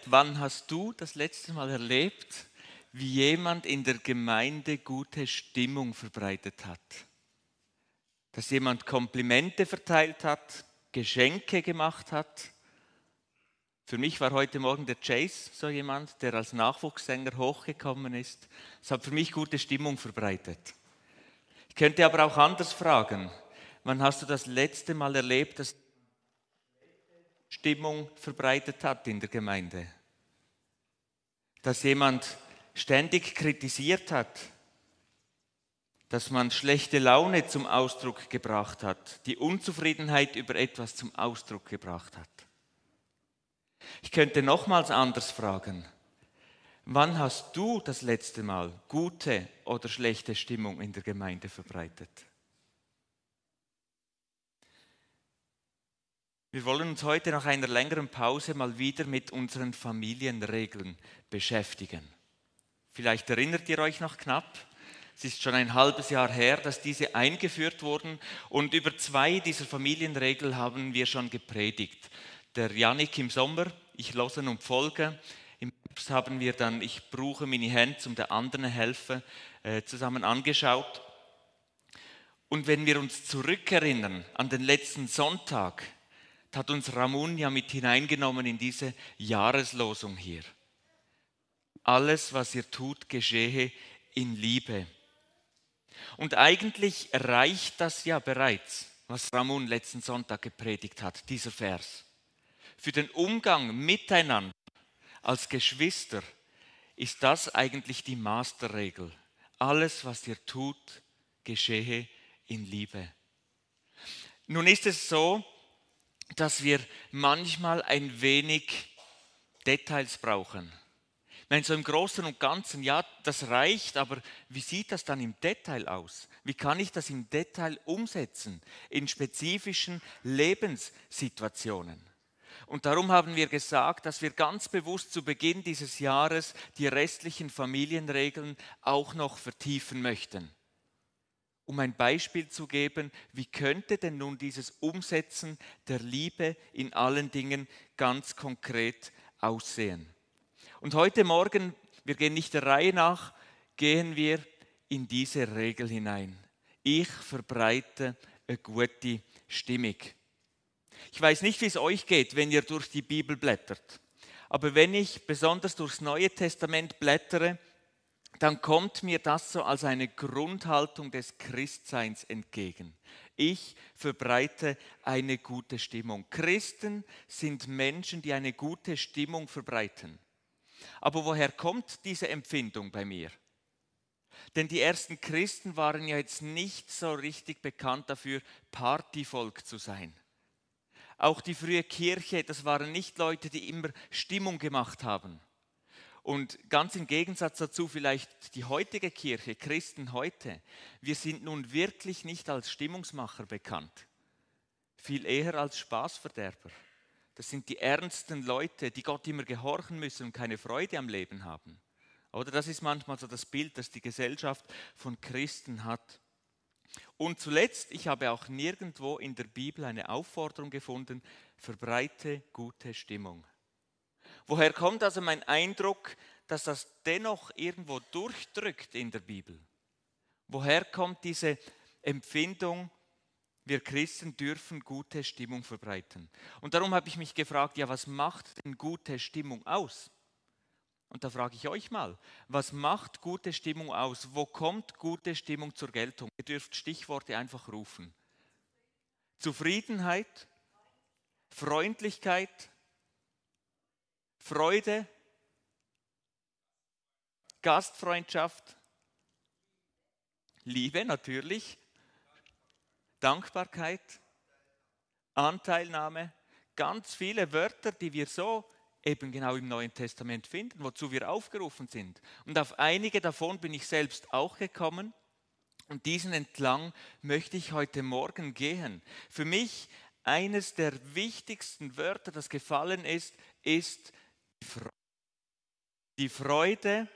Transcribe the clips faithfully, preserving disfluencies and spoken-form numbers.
Wann hast du das letzte Mal erlebt, wie jemand in der Gemeinde gute Stimmung verbreitet hat? Dass jemand Komplimente verteilt hat, Geschenke gemacht hat? Für mich war heute Morgen der Chase so jemand, der als Nachwuchssänger hochgekommen ist. Es hat für mich gute Stimmung verbreitet. Ich könnte aber auch anders fragen. Wann hast du das letzte Mal erlebt, dass Stimmung verbreitet hat in der Gemeinde? Dass jemand ständig kritisiert hat, dass man schlechte Laune zum Ausdruck gebracht hat, die Unzufriedenheit über etwas zum Ausdruck gebracht hat. Ich könnte nochmals anders fragen. Wann hast du das letzte Mal gute oder schlechte Stimmung in der Gemeinde verbreitet? Wir wollen uns heute nach einer längeren Pause mal wieder mit unseren Familienregeln beschäftigen. Vielleicht erinnert ihr euch noch knapp, es ist schon ein halbes Jahr her, dass diese eingeführt wurden und über zwei dieser Familienregeln haben wir schon gepredigt. Der Jannik im Sommer, ich losen und folge. Im Herbst haben wir dann, ich brauche meine Hände, um der anderen helfen, äh, zusammen angeschaut. Und wenn wir uns zurückerinnern an den letzten Sonntag, hat uns Ramon ja mit hineingenommen in diese Jahreslosung hier. Alles, was ihr tut, geschehe in Liebe. Und eigentlich reicht das ja bereits, was Ramon letzten Sonntag gepredigt hat, dieser Vers. Für den Umgang miteinander als Geschwister ist das eigentlich die Masterregel. Alles, was ihr tut, geschehe in Liebe. Nun ist es so, dass wir manchmal ein wenig Details brauchen. Ich meine, so im Großen und Ganzen, ja, das reicht, aber wie sieht das dann im Detail aus? Wie kann ich das im Detail umsetzen in spezifischen Lebenssituationen? Und darum haben wir gesagt, dass wir ganz bewusst zu Beginn dieses Jahres die restlichen Familienregeln auch noch vertiefen möchten. Um ein Beispiel zu geben, wie könnte denn nun dieses Umsetzen der Liebe in allen Dingen ganz konkret aussehen? Und heute Morgen, wir gehen nicht der Reihe nach, gehen wir in diese Regel hinein. Ich verbreite eine gute Stimmung. Ich weiß nicht, wie es euch geht, wenn ihr durch die Bibel blättert. Aber wenn ich besonders durchs Neue Testament blättere, dann kommt mir das so als eine Grundhaltung des Christseins entgegen. Ich verbreite eine gute Stimmung. Christen sind Menschen, die eine gute Stimmung verbreiten. Aber woher kommt diese Empfindung bei mir? Denn die ersten Christen waren ja jetzt nicht so richtig bekannt dafür, Partyvolk zu sein. Auch die frühe Kirche, das waren nicht Leute, die immer Stimmung gemacht haben. Und ganz im Gegensatz dazu vielleicht die heutige Kirche, Christen heute, wir sind nun wirklich nicht als Stimmungsmacher bekannt, viel eher als Spaßverderber. Das sind die ernsten Leute, die Gott immer gehorchen müssen und keine Freude am Leben haben. Oder das ist manchmal so das Bild, das die Gesellschaft von Christen hat. Und zuletzt, ich habe auch nirgendwo in der Bibel eine Aufforderung gefunden, verbreite gute Stimmung. Woher kommt also mein Eindruck, dass das dennoch irgendwo durchdrückt in der Bibel? Woher kommt diese Empfindung, wir Christen dürfen gute Stimmung verbreiten? Und darum habe ich mich gefragt, ja, was macht denn gute Stimmung aus? Und da frage ich euch mal, was macht gute Stimmung aus? Wo kommt gute Stimmung zur Geltung? Ihr dürft Stichworte einfach rufen. Zufriedenheit, Freundlichkeit, Freude, Gastfreundschaft, Liebe natürlich, Dankbarkeit, Anteilnahme, ganz viele Wörter, die wir so eben genau im Neuen Testament finden, wozu wir aufgerufen sind. Und auf einige davon bin ich selbst auch gekommen und diesen entlang möchte ich heute Morgen gehen. Für mich eines der wichtigsten Wörter, das gefallen ist, ist die Freude. Die Freude,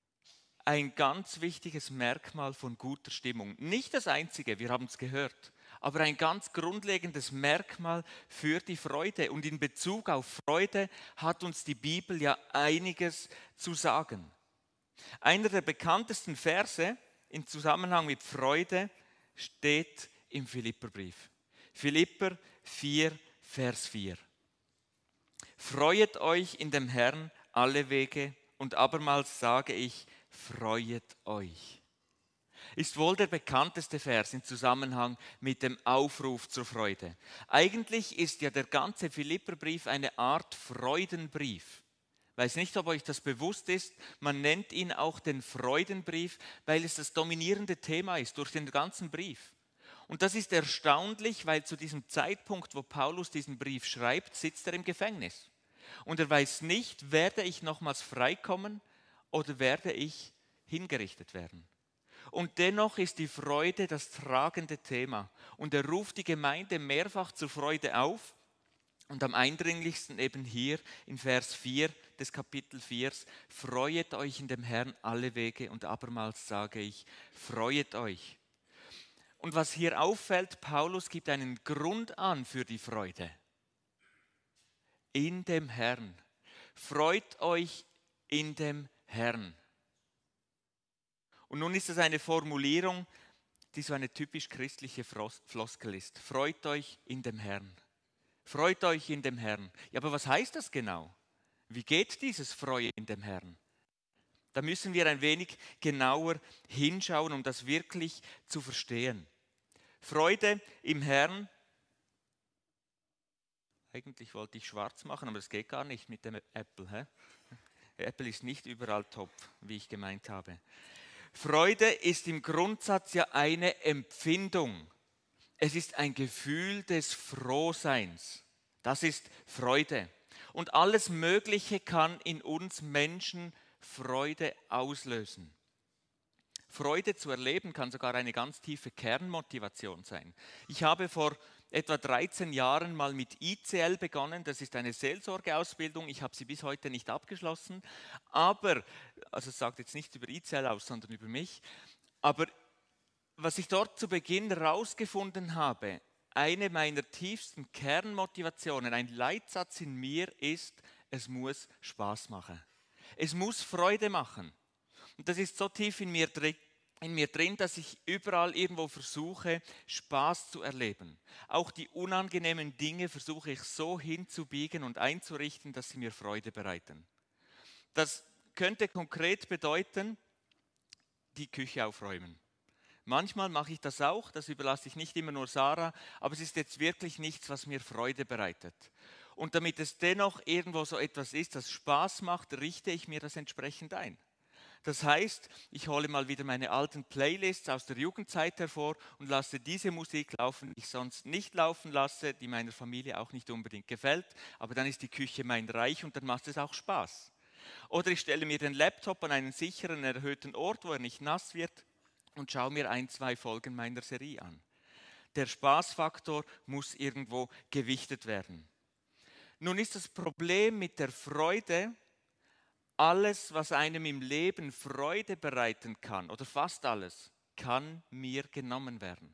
ein ganz wichtiges Merkmal von guter Stimmung. Nicht das einzige, wir haben es gehört, aber ein ganz grundlegendes Merkmal für die Freude. Und in Bezug auf Freude hat uns die Bibel ja einiges zu sagen. Einer der bekanntesten Verse im Zusammenhang mit Freude steht im Philipperbrief. Philipper vier, Vers vier. Freuet euch in dem Herrn alle Wege, und abermals sage ich, freuet euch. Ist wohl der bekannteste Vers im Zusammenhang mit dem Aufruf zur Freude. Eigentlich ist ja der ganze Philipperbrief eine Art Freudenbrief. Ich weiß nicht, ob euch das bewusst ist, man nennt ihn auch den Freudenbrief, weil es das dominierende Thema ist durch den ganzen Brief. Und das ist erstaunlich, weil zu diesem Zeitpunkt, wo Paulus diesen Brief schreibt, sitzt er im Gefängnis. Und er weiß nicht, werde ich nochmals freikommen oder werde ich hingerichtet werden. Und dennoch ist die Freude das tragende Thema. Und er ruft die Gemeinde mehrfach zur Freude auf. Und am eindringlichsten eben hier in Vers vier des Kapitel vier, freuet euch in dem Herrn alle Wege, und abermals sage ich, freuet euch. Und was hier auffällt, Paulus gibt einen Grund an für die Freude. In dem Herrn. Freut euch in dem Herrn. Und nun ist es eine Formulierung, die so eine typisch christliche Floskel ist. Freut euch in dem Herrn. Freut euch in dem Herrn. Ja, aber was heißt das genau? Wie geht dieses Freuen in dem Herrn? Da müssen wir ein wenig genauer hinschauen, um das wirklich zu verstehen. Freude im Herrn. Eigentlich wollte ich schwarz machen, aber das geht gar nicht mit dem Apple. Hä? Apple ist nicht überall top, wie ich gemeint habe. Freude ist im Grundsatz ja eine Empfindung. Es ist ein Gefühl des Frohseins. Das ist Freude. Und alles Mögliche kann in uns Menschen Freude auslösen. Freude zu erleben kann sogar eine ganz tiefe Kernmotivation sein. Ich habe vor etwa dreizehn Jahren mal mit I C L begonnen. Das ist eine Seelsorgeausbildung. Ich habe sie bis heute nicht abgeschlossen. Aber, also es sagt jetzt nicht über I C L aus, sondern über mich. Aber was ich dort zu Beginn herausgefunden habe, eine meiner tiefsten Kernmotivationen, ein Leitsatz in mir ist, es muss Spaß machen. Es muss Freude machen. Und das ist so tief in mir drin, in mir drin, dass ich überall irgendwo versuche, Spaß zu erleben. Auch die unangenehmen Dinge versuche ich so hinzubiegen und einzurichten, dass sie mir Freude bereiten. Das könnte konkret bedeuten, die Küche aufräumen. Manchmal mache ich das auch, das überlasse ich nicht immer nur Sarah, aber es ist jetzt wirklich nichts, was mir Freude bereitet. Und damit es dennoch irgendwo so etwas ist, das Spaß macht, richte ich mir das entsprechend ein. Das heißt, ich hole mal wieder meine alten Playlists aus der Jugendzeit hervor und lasse diese Musik laufen, die ich sonst nicht laufen lasse, die meiner Familie auch nicht unbedingt gefällt, aber dann ist die Küche mein Reich und dann macht es auch Spaß. Oder ich stelle mir den Laptop an einen sicheren, erhöhten Ort, wo er nicht nass wird, und schaue mir ein, zwei Folgen meiner Serie an. Der Spaßfaktor muss irgendwo gewichtet werden. Nun ist das Problem mit der Freude, alles, was einem im Leben Freude bereiten kann, oder fast alles, kann mir genommen werden.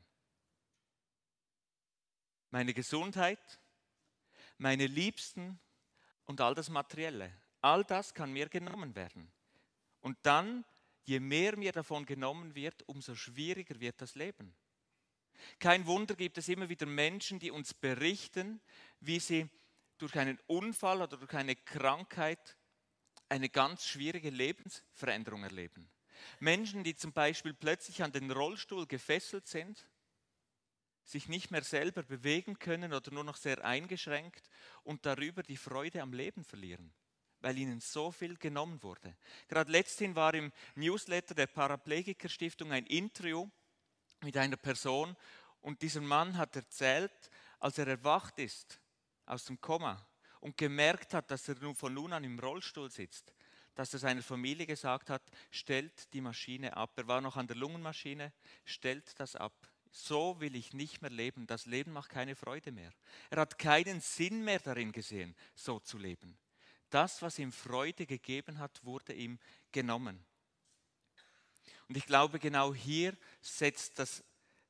Meine Gesundheit, meine Liebsten und all das Materielle, all das kann mir genommen werden. Und dann, je mehr mir davon genommen wird, umso schwieriger wird das Leben. Kein Wunder gibt es immer wieder Menschen, die uns berichten, wie sie durch einen Unfall oder durch eine Krankheit eine ganz schwierige Lebensveränderung erleben. Menschen, die zum Beispiel plötzlich an den Rollstuhl gefesselt sind, sich nicht mehr selber bewegen können oder nur noch sehr eingeschränkt und darüber die Freude am Leben verlieren, weil ihnen so viel genommen wurde. Gerade letzthin war im Newsletter der Paraplegiker-Stiftung ein Interview mit einer Person und dieser Mann hat erzählt, als er erwacht ist aus dem Koma und gemerkt hat, dass er nun von nun an im Rollstuhl sitzt, dass er seiner Familie gesagt hat, stellt die Maschine ab. Er war noch an der Lungenmaschine, stellt das ab. So will ich nicht mehr leben. Das Leben macht keine Freude mehr. Er hat keinen Sinn mehr darin gesehen, so zu leben. Das, was ihm Freude gegeben hat, wurde ihm genommen. Und ich glaube, genau hier setzt das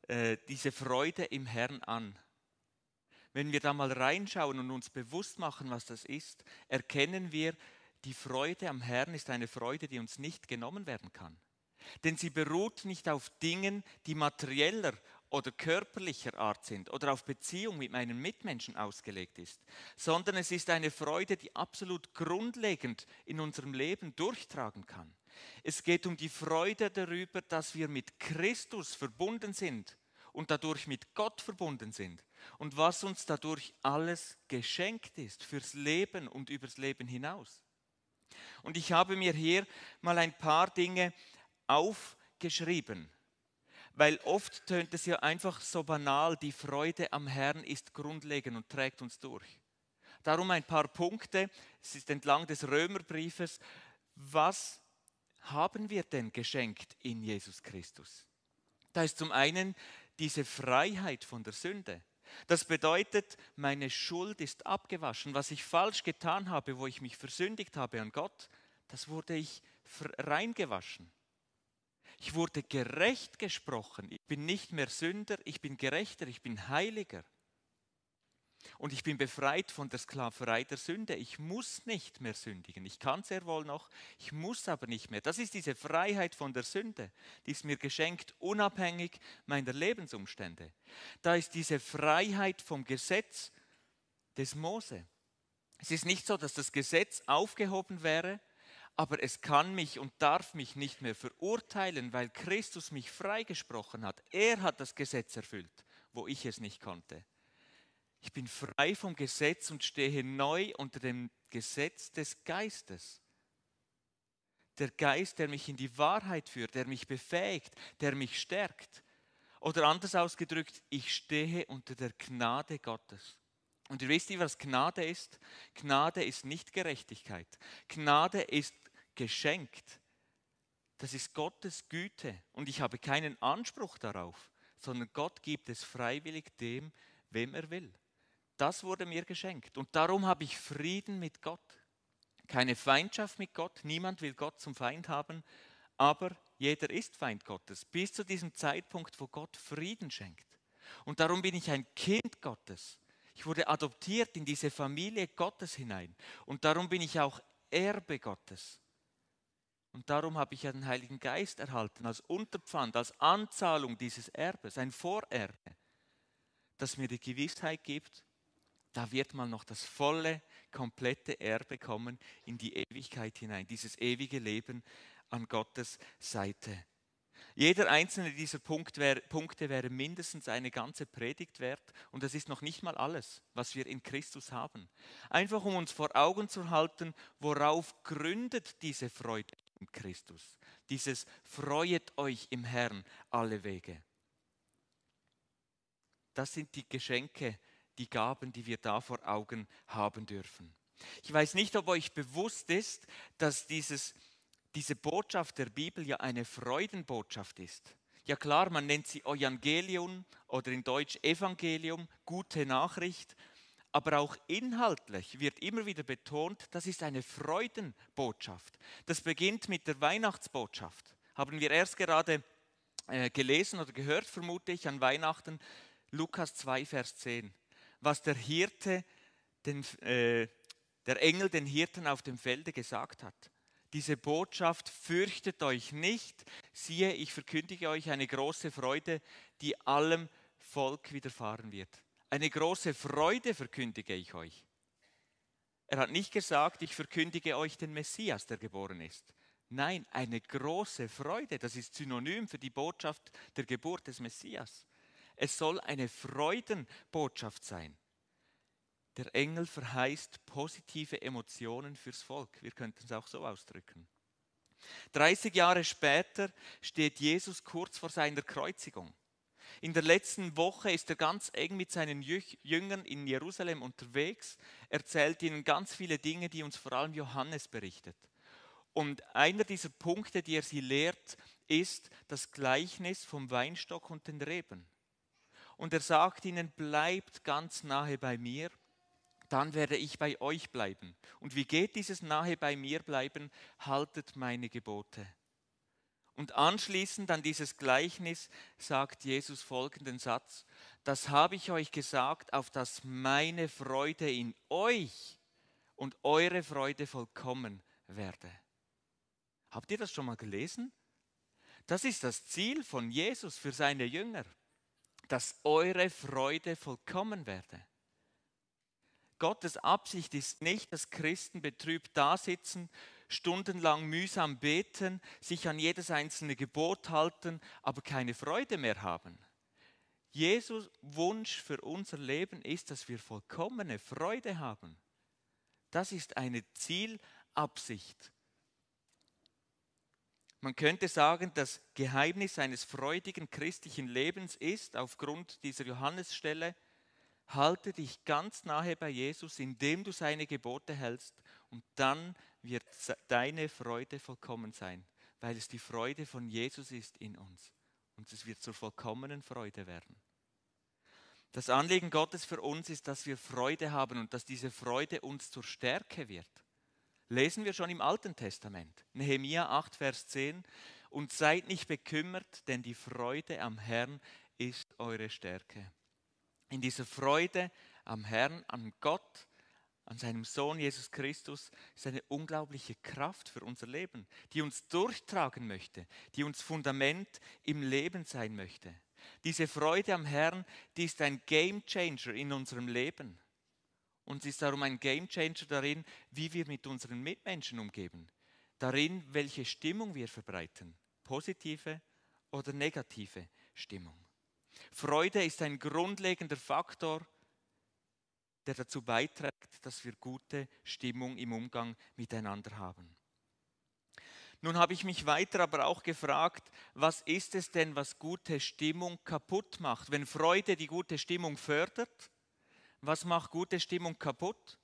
äh, diese Freude im Herrn an. Wenn wir da mal reinschauen und uns bewusst machen, was das ist, erkennen wir, die Freude am Herrn ist eine Freude, die uns nicht genommen werden kann. Denn sie beruht nicht auf Dingen, die materieller oder körperlicher Art sind oder auf Beziehung mit meinen Mitmenschen ausgelegt ist, sondern es ist eine Freude, die absolut grundlegend in unserem Leben durchtragen kann. Es geht um die Freude darüber, dass wir mit Christus verbunden sind und dadurch mit Gott verbunden sind und was uns dadurch alles geschenkt ist fürs Leben und übers Leben hinaus. Und ich habe mir hier mal ein paar Dinge aufgeschrieben, weil oft tönt es ja einfach so banal, die Freude am Herrn ist grundlegend und trägt uns durch. Darum ein paar Punkte, es ist entlang des Römerbriefes, was haben wir denn geschenkt in Jesus Christus? Da ist zum einen diese Freiheit von der Sünde. Das bedeutet, meine Schuld ist abgewaschen. Was ich falsch getan habe, wo ich mich versündigt habe an Gott, das wurde ich reingewaschen. Ich wurde gerecht gesprochen. Ich bin nicht mehr Sünder, ich bin gerechter, ich bin heiliger. Und ich bin befreit von der Sklaverei der Sünde. Ich muss nicht mehr sündigen. Ich kann sehr wohl noch, ich muss aber nicht mehr. Das ist diese Freiheit von der Sünde, die ist mir geschenkt, unabhängig meiner Lebensumstände. Da ist diese Freiheit vom Gesetz des Mose. Es ist nicht so, dass das Gesetz aufgehoben wäre, aber es kann mich und darf mich nicht mehr verurteilen, weil Christus mich freigesprochen hat. Er hat das Gesetz erfüllt, wo ich es nicht konnte. Ich bin frei vom Gesetz und stehe neu unter dem Gesetz des Geistes. Der Geist, der mich in die Wahrheit führt, der mich befähigt, der mich stärkt. Oder anders ausgedrückt, ich stehe unter der Gnade Gottes. Und ihr wisst, was Gnade ist? Gnade ist nicht Gerechtigkeit. Gnade ist geschenkt. Das ist Gottes Güte. Und ich habe keinen Anspruch darauf, sondern Gott gibt es freiwillig dem, wem er will. Das wurde mir geschenkt. Und darum habe ich Frieden mit Gott. Keine Feindschaft mit Gott. Niemand will Gott zum Feind haben. Aber jeder ist Feind Gottes. Bis zu diesem Zeitpunkt, wo Gott Frieden schenkt. Und darum bin ich ein Kind Gottes. Ich wurde adoptiert in diese Familie Gottes hinein. Und darum bin ich auch Erbe Gottes. Und darum habe ich ja den Heiligen Geist erhalten, als Unterpfand, als Anzahlung dieses Erbes, ein Vorerbe, das mir die Gewissheit gibt, da wird mal noch das volle, komplette Erbe kommen in die Ewigkeit hinein, dieses ewige Leben an Gottes Seite. Jeder einzelne dieser Punkt wär, Punkte wäre mindestens eine ganze Predigt wert und das ist noch nicht mal alles, was wir in Christus haben. Einfach um uns vor Augen zu halten, worauf gründet diese Freude in Christus. Dieses Freuet euch im Herrn alle Wege. Das sind die Geschenke, die Gaben, die wir da vor Augen haben dürfen. Ich weiß nicht, ob euch bewusst ist, dass dieses, diese Botschaft der Bibel ja eine Freudenbotschaft ist. Ja klar, man nennt sie Evangelium oder in Deutsch Evangelium, gute Nachricht, aber auch inhaltlich wird immer wieder betont, das ist eine Freudenbotschaft. Das beginnt mit der Weihnachtsbotschaft. Haben wir erst gerade äh, gelesen oder gehört, vermute ich, an Weihnachten, Lukas zwei, Vers zehn. Was der Hirte, den, äh, der Engel den Hirten auf dem Felde gesagt hat. Diese Botschaft, fürchtet euch nicht, siehe, ich verkündige euch eine große Freude, die allem Volk widerfahren wird. Eine große Freude verkündige ich euch. Er hat nicht gesagt, ich verkündige euch den Messias, der geboren ist. Nein, eine große Freude, das ist Synonym für die Botschaft der Geburt des Messias. Es soll eine Freudenbotschaft sein. Der Engel verheißt positive Emotionen fürs Volk. Wir könnten es auch so ausdrücken. dreißig Jahre später steht Jesus kurz vor seiner Kreuzigung. In der letzten Woche ist er ganz eng mit seinen Jüngern in Jerusalem unterwegs, erzählt ihnen ganz viele Dinge, die uns vor allem Johannes berichtet. Und einer dieser Punkte, die er sie lehrt, ist das Gleichnis vom Weinstock und den Reben. Und er sagt ihnen, bleibt ganz nahe bei mir, dann werde ich bei euch bleiben. Und wie geht dieses nahe bei mir bleiben? Haltet meine Gebote. Und anschließend an dieses Gleichnis sagt Jesus folgenden Satz: Das habe ich euch gesagt, auf dass meine Freude in euch und eure Freude vollkommen werde. Habt ihr das schon mal gelesen? Das ist das Ziel von Jesus für seine Jünger, dass eure Freude vollkommen werde. Gottes Absicht ist nicht, dass Christen betrübt dasitzen, stundenlang mühsam beten, sich an jedes einzelne Gebot halten, aber keine Freude mehr haben. Jesus' Wunsch für unser Leben ist, dass wir vollkommene Freude haben. Das ist eine Zielabsicht. Man könnte sagen, das Geheimnis eines freudigen christlichen Lebens ist, aufgrund dieser Johannesstelle: Halte dich ganz nahe bei Jesus, indem du seine Gebote hältst, und dann wird deine Freude vollkommen sein, weil es die Freude von Jesus ist in uns. Und es wird zur vollkommenen Freude werden. Das Anliegen Gottes für uns ist, dass wir Freude haben und dass diese Freude uns zur Stärke wird. Lesen wir schon im Alten Testament, Nehemia acht, Vers zehn: Und seid nicht bekümmert, denn die Freude am Herrn ist eure Stärke. In dieser Freude am Herrn, an Gott, an seinem Sohn Jesus Christus ist eine unglaubliche Kraft für unser Leben, die uns durchtragen möchte, die uns Fundament im Leben sein möchte. Diese Freude am Herrn, die ist ein Gamechanger in unserem Leben. Und sie ist darum ein Gamechanger darin, wie wir mit unseren Mitmenschen umgehen, darin, welche Stimmung wir verbreiten, positive oder negative Stimmung. Freude ist ein grundlegender Faktor, der dazu beiträgt, dass wir gute Stimmung im Umgang miteinander haben. Nun habe ich mich weiter aber auch gefragt, was ist es denn, was gute Stimmung kaputt macht? Wenn Freude die gute Stimmung fördert, was macht gute Stimmung kaputt?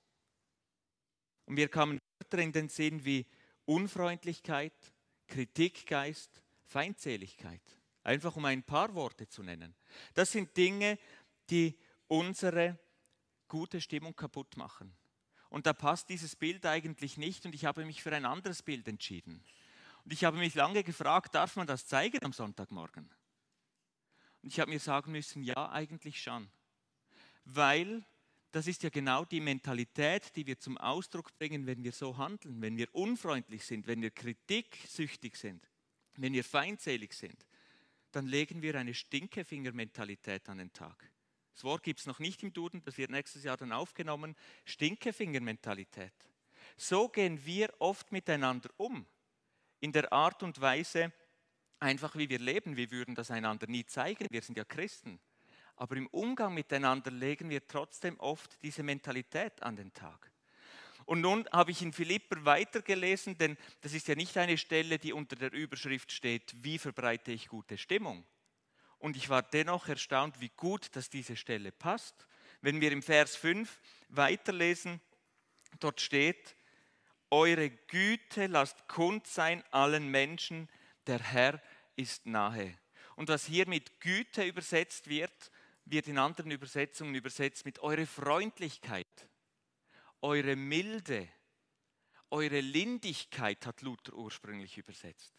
Und mir kamen Wörter in den Sinn wie Unfreundlichkeit, Kritikgeist, Feindseligkeit. Einfach um ein paar Worte zu nennen. Das sind Dinge, die unsere gute Stimmung kaputt machen. Und da passt dieses Bild eigentlich nicht und ich habe mich für ein anderes Bild entschieden. Und ich habe mich lange gefragt, darf man das zeigen am Sonntagmorgen? Und ich habe mir sagen müssen, ja, eigentlich schon. Weil das ist ja genau die Mentalität, die wir zum Ausdruck bringen, wenn wir so handeln, wenn wir unfreundlich sind, wenn wir kritiksüchtig sind, wenn wir feindselig sind. Dann legen wir eine Stinkefinger-Mentalität an den Tag. Das Wort gibt es noch nicht im Duden, das wird nächstes Jahr dann aufgenommen. Stinkefinger-Mentalität. So gehen wir oft miteinander um. In der Art und Weise, einfach wie wir leben. Wir würden das einander nie zeigen, wir sind ja Christen. Aber im Umgang miteinander legen wir trotzdem oft diese Mentalität an den Tag. Und nun habe ich in Philipper weitergelesen, denn das ist ja nicht eine Stelle, die unter der Überschrift steht, wie verbreite ich gute Stimmung. Und ich war dennoch erstaunt, wie gut, dass diese Stelle passt. Wenn wir im Vers fünf weiterlesen, dort steht: Eure Güte lasst kund sein allen Menschen, der Herr ist nahe. Und was hier mit Güte übersetzt wird, wird in anderen Übersetzungen übersetzt mit eure Freundlichkeit, eure Milde, eure Lindigkeit, hat Luther ursprünglich übersetzt.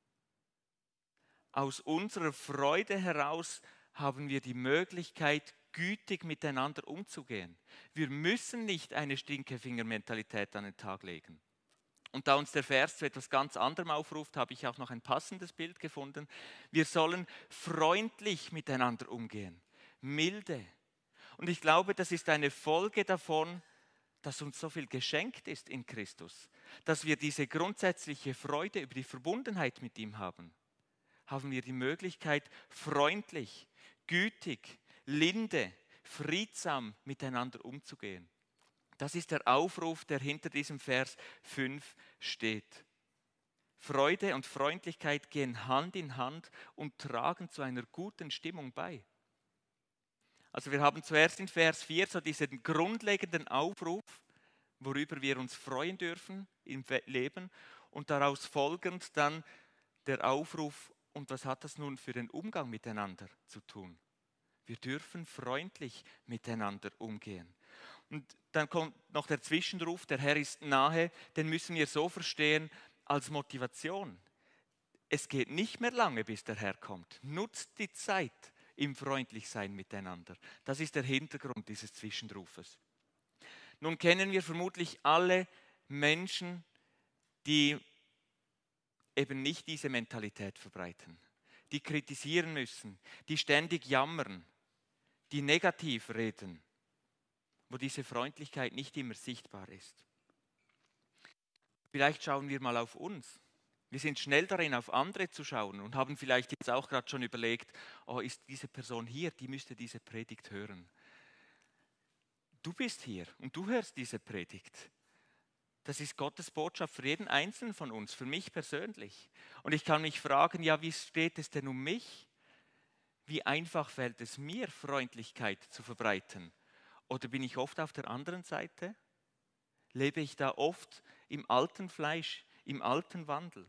Aus unserer Freude heraus haben wir die Möglichkeit, gütig miteinander umzugehen. Wir müssen nicht eine Stinkefinger-Mentalität an den Tag legen. Und da uns der Vers zu etwas ganz anderem aufruft, habe ich auch noch ein passendes Bild gefunden. Wir sollen freundlich miteinander umgehen, milde. Und ich glaube, das ist eine Folge davon, dass uns so viel geschenkt ist in Christus, dass wir diese grundsätzliche Freude über die Verbundenheit mit ihm haben. Haben wir die Möglichkeit, freundlich, gütig, linde, friedsam miteinander umzugehen. Das ist der Aufruf, der hinter diesem Vers fünf steht. Freude und Freundlichkeit gehen Hand in Hand und tragen zu einer guten Stimmung bei. Also wir haben zuerst in Vers vier so diesen grundlegenden Aufruf, worüber wir uns freuen dürfen im Leben, und daraus folgend dann der Aufruf: Und was hat das nun für den Umgang miteinander zu tun? Wir dürfen freundlich miteinander umgehen. Und dann kommt noch der Zwischenruf, der Herr ist nahe, den müssen wir so verstehen als Motivation. es geht nicht mehr lange, bis der Herr kommt. Nutzt die Zeit im Freundlichsein miteinander. Das ist der Hintergrund dieses Zwischenrufes. Nun kennen wir vermutlich alle Menschen, die eben nicht diese Mentalität verbreiten, die kritisieren müssen, die ständig jammern, die negativ reden, wo diese Freundlichkeit nicht immer sichtbar ist. Vielleicht schauen wir mal auf uns. Wir sind schnell darin, auf andere zu schauen und haben vielleicht jetzt auch gerade schon überlegt, oh, ist diese Person hier, die müsste diese Predigt hören. Du bist hier und du hörst diese Predigt. Das ist Gottes Botschaft für jeden Einzelnen von uns, für mich persönlich. Und ich kann mich fragen, ja, wie steht es denn um mich? Wie einfach fällt es mir, Freundlichkeit zu verbreiten? Oder bin ich oft auf der anderen Seite? Lebe ich da oft im alten Fleisch, im alten Wandel?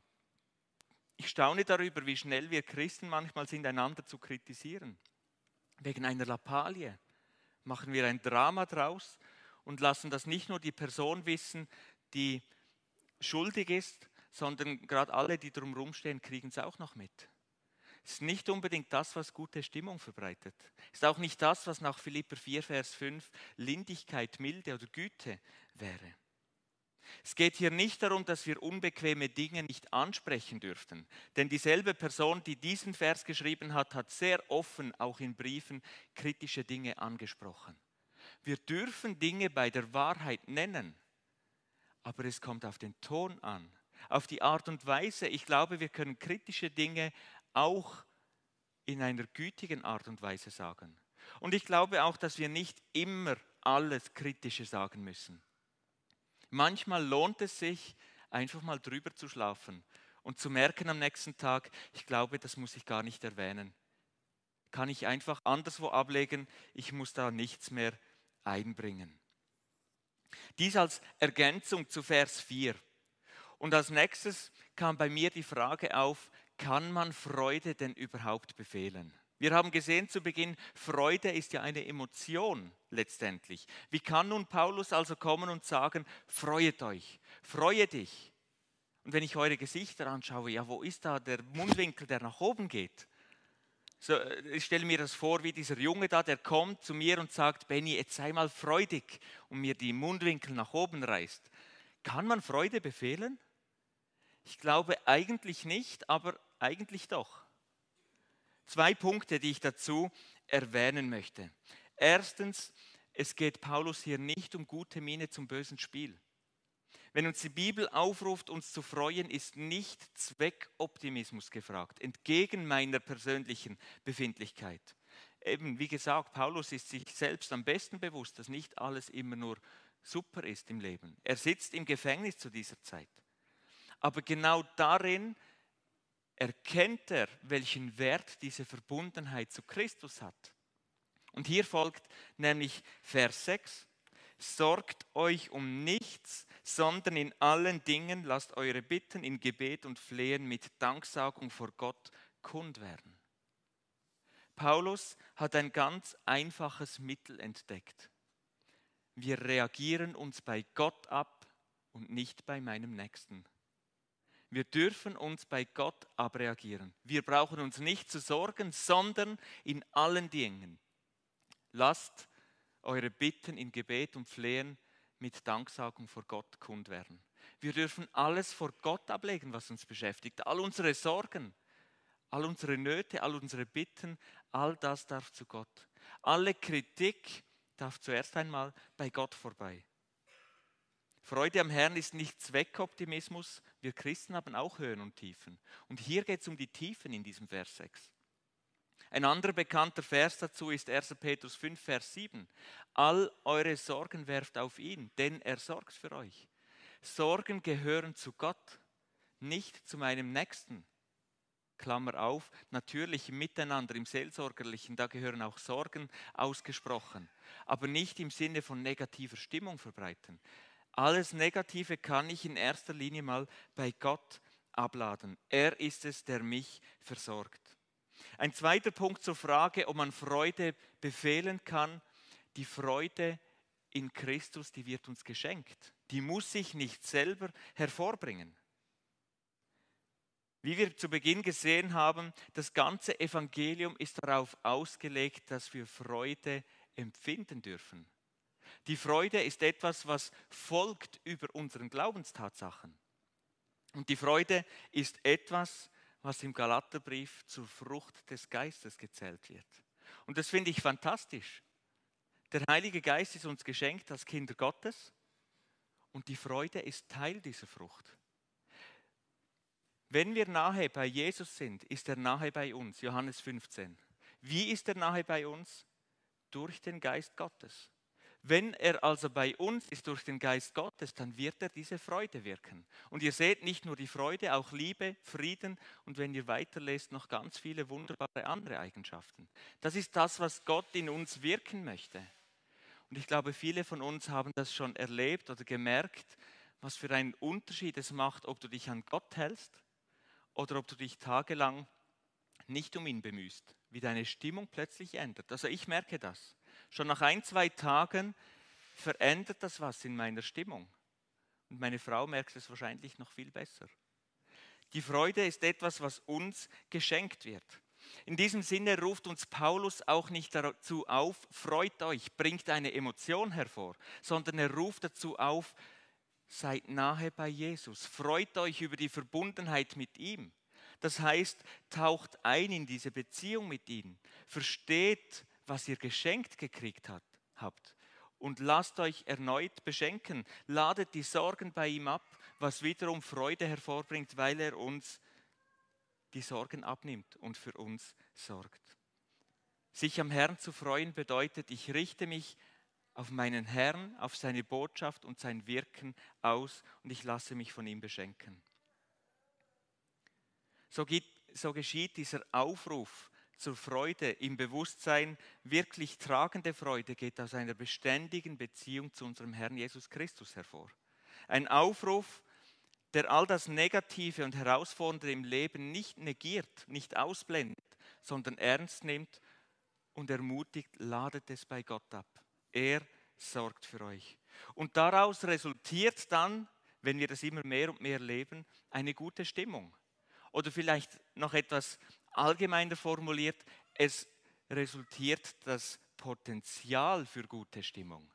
Ich staune darüber, wie schnell wir Christen manchmal sind, einander zu kritisieren. Wegen einer Lappalie machen wir ein Drama draus und lassen das nicht nur die Person wissen, die schuldig ist, sondern gerade alle, die drumherum stehen, kriegen es auch noch mit. Es ist nicht unbedingt das, was gute Stimmung verbreitet. Es ist auch nicht das, was nach Philipper vier, Vers fünf Lindigkeit, Milde oder Güte wäre. Es geht hier nicht darum, dass wir unbequeme Dinge nicht ansprechen dürften. Denn dieselbe Person, die diesen Vers geschrieben hat, hat sehr offen auch in Briefen kritische Dinge angesprochen. Wir dürfen Dinge bei der Wahrheit nennen, aber es kommt auf den Ton an, auf die Art und Weise. Ich glaube, wir können kritische Dinge auch in einer gütigen Art und Weise sagen. Und ich glaube auch, dass wir nicht immer alles Kritische sagen müssen. Manchmal lohnt es sich, einfach mal drüber zu schlafen und zu merken am nächsten Tag, ich glaube, das muss ich gar nicht erwähnen. Kann ich einfach anderswo ablegen, ich muss da nichts mehr einbringen. Dies als Ergänzung zu Vers vier. Und als nächstes kam bei mir die Frage auf, kann man Freude denn überhaupt befehlen? Wir haben gesehen zu Beginn, Freude ist ja eine Emotion letztendlich. Wie kann nun Paulus also kommen und sagen, freuet euch, freue dich? Und wenn ich eure Gesichter anschaue, ja, wo ist da der Mundwinkel, der nach oben geht? So, ich stelle mir das vor, wie dieser Junge da, der kommt zu mir und sagt, Benni, jetzt sei mal freudig und mir die Mundwinkel nach oben reißt. Kann man Freude befehlen? Ich glaube eigentlich nicht, aber eigentlich doch. Zwei Punkte, die ich dazu erwähnen möchte. Erstens, es geht Paulus hier nicht um gute Miene zum bösen Spiel. Wenn uns die Bibel aufruft, uns zu freuen, ist nicht Zweckoptimismus gefragt, entgegen meiner persönlichen Befindlichkeit. Eben, wie gesagt, Paulus ist sich selbst am besten bewusst, dass nicht alles immer nur super ist im Leben. Er sitzt im Gefängnis zu dieser Zeit. Aber genau darin erkennt er, welchen Wert diese Verbundenheit zu Christus hat. Und hier folgt nämlich Vers sechs. Sorgt euch um nichts, sondern in allen Dingen lasst eure Bitten in Gebet und Flehen mit Danksagung vor Gott kund werden. Paulus hat ein ganz einfaches Mittel entdeckt. Wir reagieren uns bei Gott ab und nicht bei meinem Nächsten. Wir dürfen uns bei Gott abreagieren. Wir brauchen uns nicht zu sorgen, sondern in allen Dingen. Lasst eure Bitten in Gebet und Flehen mit Danksagung vor Gott kund werden. Wir dürfen alles vor Gott ablegen, was uns beschäftigt. All unsere Sorgen, all unsere Nöte, all unsere Bitten, all das darf zu Gott. Alle Kritik darf zuerst einmal bei Gott vorbei. Freude am Herrn ist nicht Zweckoptimismus. Wir Christen haben auch Höhen und Tiefen. Und hier geht es um die Tiefen in diesem Vers sechs. Ein anderer bekannter Vers dazu ist erster Petrus fünf, Vers sieben. All eure Sorgen werft auf ihn, denn er sorgt für euch. Sorgen gehören zu Gott, nicht zu meinem Nächsten. Klammer auf, natürlich im Miteinander, im Seelsorgerlichen, da gehören auch Sorgen ausgesprochen, aber nicht im Sinne von negativer Stimmung verbreiten. Alles Negative kann ich in erster Linie mal bei Gott abladen. Er ist es, der mich versorgt. Ein zweiter Punkt zur Frage, ob man Freude befehlen kann. Die Freude in Christus, die wird uns geschenkt. Die muss ich nicht selber hervorbringen. Wie wir zu Beginn gesehen haben, das ganze Evangelium ist darauf ausgelegt, dass wir Freude empfinden dürfen. Die Freude ist etwas, was folgt über unseren Glaubenstatsachen. Und die Freude ist etwas, was im Galaterbrief zur Frucht des Geistes gezählt wird. Und das finde ich fantastisch. Der Heilige Geist ist uns geschenkt als Kinder Gottes und die Freude ist Teil dieser Frucht. Wenn wir nahe bei Jesus sind, ist er nahe bei uns, Johannes fünfzehn. Wie ist er nahe bei uns? Durch den Geist Gottes. Wenn er also bei uns ist durch den Geist Gottes, dann wird er diese Freude wirken. Und ihr seht nicht nur die Freude, auch Liebe, Frieden und wenn ihr weiterlest, noch ganz viele wunderbare andere Eigenschaften. Das ist das, was Gott in uns wirken möchte. Und ich glaube, viele von uns haben das schon erlebt oder gemerkt, was für einen Unterschied es macht, ob du dich an Gott hältst oder ob du dich tagelang nicht um ihn bemühst, wie deine Stimmung plötzlich ändert. Also ich merke das. Schon nach ein, zwei Tagen verändert das was in meiner Stimmung. Und meine Frau merkt es wahrscheinlich noch viel besser. Die Freude ist etwas, was uns geschenkt wird. In diesem Sinne ruft uns Paulus auch nicht dazu auf, freut euch, bringt eine Emotion hervor, sondern er ruft dazu auf, seid nahe bei Jesus, freut euch über die Verbundenheit mit ihm. Das heißt, taucht ein in diese Beziehung mit ihm, versteht, was ihr geschenkt gekriegt hat, habt und lasst euch erneut beschenken. Ladet die Sorgen bei ihm ab, was wiederum Freude hervorbringt, weil er uns die Sorgen abnimmt und für uns sorgt. Sich am Herrn zu freuen bedeutet, ich richte mich auf meinen Herrn, auf seine Botschaft und sein Wirken aus und ich lasse mich von ihm beschenken. So, geht, so geschieht dieser Aufruf zur Freude im Bewusstsein, wirklich tragende Freude geht aus einer beständigen Beziehung zu unserem Herrn Jesus Christus hervor. Ein Aufruf, der all das Negative und Herausfordernde im Leben nicht negiert, nicht ausblendet, sondern ernst nimmt und ermutigt, ladet es bei Gott ab. Er sorgt für euch. Und daraus resultiert dann, wenn wir das immer mehr und mehr leben, eine gute Stimmung. Oder vielleicht noch etwas allgemeiner formuliert, es resultiert das Potenzial für gute Stimmung.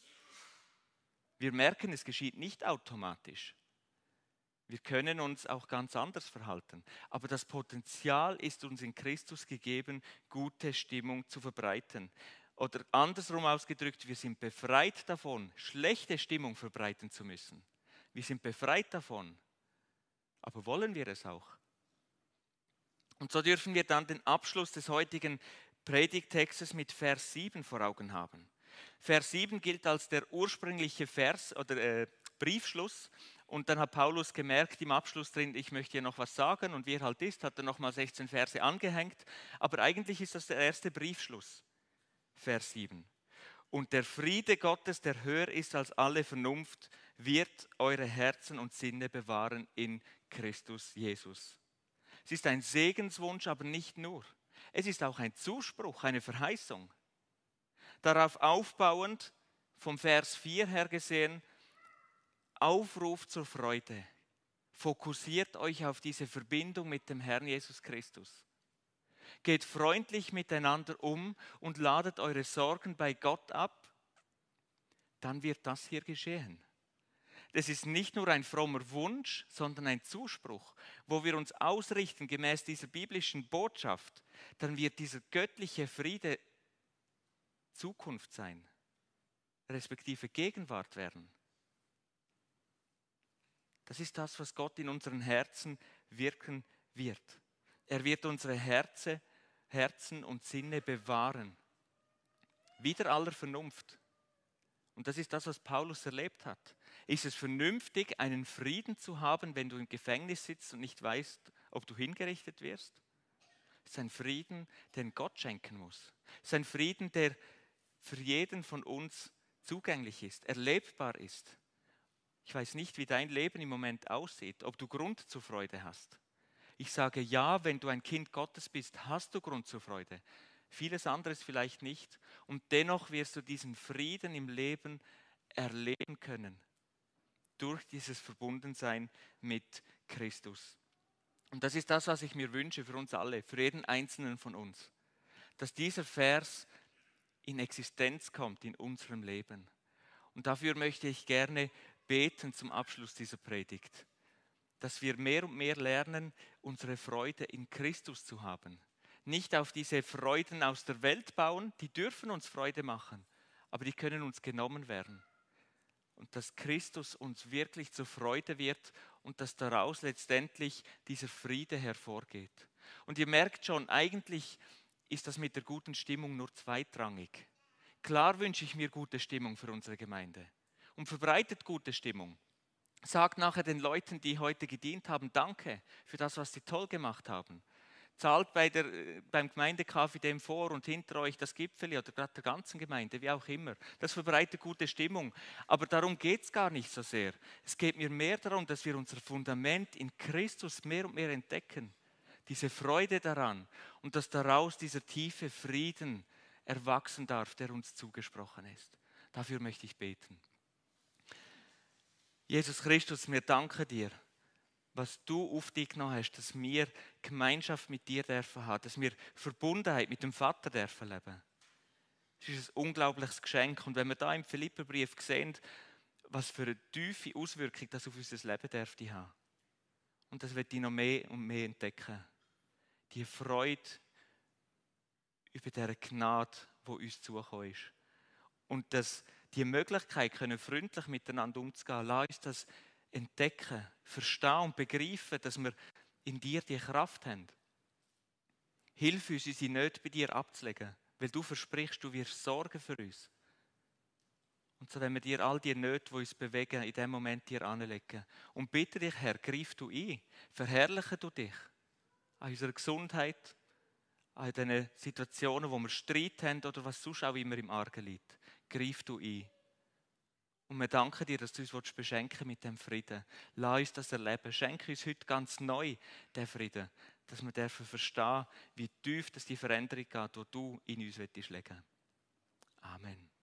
Wir merken, es geschieht nicht automatisch. Wir können uns auch ganz anders verhalten. Aber das Potenzial ist uns in Christus gegeben, gute Stimmung zu verbreiten. Oder andersrum ausgedrückt, wir sind befreit davon, schlechte Stimmung verbreiten zu müssen. Wir sind befreit davon. Aber wollen wir es auch? Und so dürfen wir dann den Abschluss des heutigen Predigttextes mit Vers sieben vor Augen haben. Vers sieben gilt als der ursprüngliche Vers oder äh, Briefschluss. Und dann hat Paulus gemerkt im Abschluss drin, ich möchte hier noch was sagen. Und wie er halt ist, hat er nochmal sechzehn Verse angehängt. Aber eigentlich ist das der erste Briefschluss, Vers sieben. Und der Friede Gottes, der höher ist als alle Vernunft, wird eure Herzen und Sinne bewahren in Christus Jesus. Es ist ein Segenswunsch, aber nicht nur. Es ist auch ein Zuspruch, eine Verheißung. Darauf aufbauend, vom Vers vier her gesehen, Aufruf zur Freude. Fokussiert euch auf diese Verbindung mit dem Herrn Jesus Christus. Geht freundlich miteinander um und ladet eure Sorgen bei Gott ab. Dann wird das hier geschehen. Das ist nicht nur ein frommer Wunsch, sondern ein Zuspruch, wo wir uns ausrichten gemäß dieser biblischen Botschaft. Dann wird dieser göttliche Friede Zukunft sein, respektive Gegenwart werden. Das ist das, was Gott in unseren Herzen wirken wird. Er wird unsere Herze, Herzen und Sinne bewahren. Wider aller Vernunft. Und das ist das, was Paulus erlebt hat. Ist es vernünftig, einen Frieden zu haben, wenn du im Gefängnis sitzt und nicht weißt, ob du hingerichtet wirst? Es ist ein Frieden, den Gott schenken muss. Es ist ein Frieden, der für jeden von uns zugänglich ist, erlebbar ist. Ich weiß nicht, wie dein Leben im Moment aussieht, ob du Grund zur Freude hast. Ich sage ja, wenn du ein Kind Gottes bist, hast du Grund zur Freude. Vieles anderes vielleicht nicht. Und dennoch wirst du diesen Frieden im Leben erleben können. Durch dieses Verbundensein mit Christus. Und das ist das, was ich mir wünsche für uns alle, für jeden Einzelnen von uns. Dass dieser Vers in Existenz kommt in unserem Leben. Und dafür möchte ich gerne beten zum Abschluss dieser Predigt. Dass wir mehr und mehr lernen, unsere Freude in Christus zu haben. Nicht auf diese Freuden aus der Welt bauen, die dürfen uns Freude machen, aber die können uns genommen werden. Und dass Christus uns wirklich zur Freude wird und dass daraus letztendlich dieser Friede hervorgeht. Und ihr merkt schon, eigentlich ist das mit der guten Stimmung nur zweitrangig. Klar wünsche ich mir gute Stimmung für unsere Gemeinde und verbreitet gute Stimmung. Sagt nachher den Leuten, die heute gedient haben, danke für das, was sie toll gemacht haben. Zahlt bei der, beim Gemeindekaffee dem vor und hinter euch das Gipfeli oder gerade der ganzen Gemeinde, wie auch immer. Das verbreitet gute Stimmung. Aber darum geht es gar nicht so sehr. Es geht mir mehr darum, dass wir unser Fundament in Christus mehr und mehr entdecken. Diese Freude daran und dass daraus dieser tiefe Frieden erwachsen darf, der uns zugesprochen ist. Dafür möchte ich beten. Jesus Christus, wir danken dir, was du auf dich genommen hast, dass wir Gemeinschaft mit dir dürfen haben, dass wir Verbundenheit mit dem Vater dürfen leben. Es ist ein unglaubliches Geschenk. Und wenn wir da im Philipperbrief sehen, was für eine tiefe Auswirkung das auf unser Leben dürfte haben. Und das wird ich noch mehr und mehr entdecken. Die Freude über diese Gnade, die uns zugekommen ist. Und dass die Möglichkeit, können freundlich miteinander umzugehen, lass uns das entdecken, verstehen und begreifen, dass wir in dir die Kraft haben. Hilf uns, unsere Nöte bei dir abzulegen, weil du versprichst, du wirst sorgen für uns. Und so wenn wir dir all die Nöte, die uns bewegen, in dem Moment dir anlegen. Und bitte dich, Herr, greif du ein, verherrliche du dich an unserer Gesundheit, an den Situationen, wo wir Streit haben oder was sonst auch immer im Argen liegt. Greif du ein. Und wir danken dir, dass du uns beschenken mit dem Frieden. Lass uns das erleben. Schenke uns heute ganz neu den Frieden, dass wir dürfen verstehen, wie tief das die Veränderung geht, die du in uns legen willst. Amen.